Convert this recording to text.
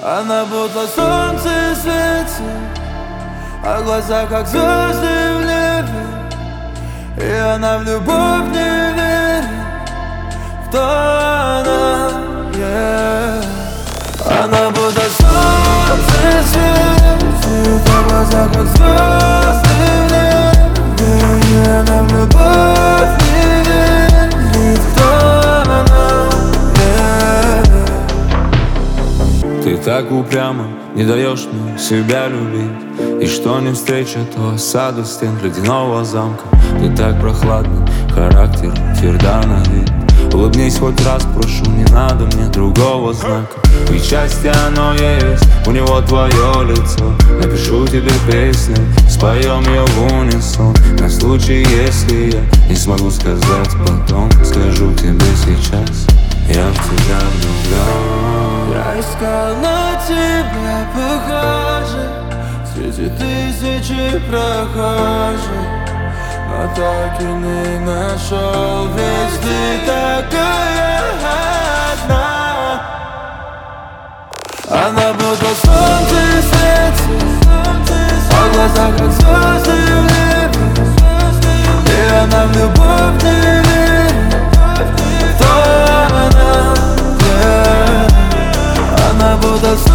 Она будто солнце светит, а глаза как звезды в небе. И она в любовь не верит. Кто она? Она будто солнце светит, а глаза как звезды в небе. И она в любовь не верит. Кто она? Ты так упрямо не даешь мне себя любить. И что не встреча, то осаду стен ледяного замка. Ты так прохладный, характер тверда на вид. Улыбнись хоть раз, прошу, не надо мне другого знака. Ведь счастье оно есть, у него твое лицо. Напишу тебе песню, споем ее в унисон. На случай, если я не смогу сказать потом, скажу тебе сейчас: я в тебя влюблен. Я искал на тебя похоже среди тысячи прохожих, но так и не нашел, ведь ты такая одна. Она будто солнце светит, а глаза как звезды в небе. И она в любовь не верит. Кто она? Она будто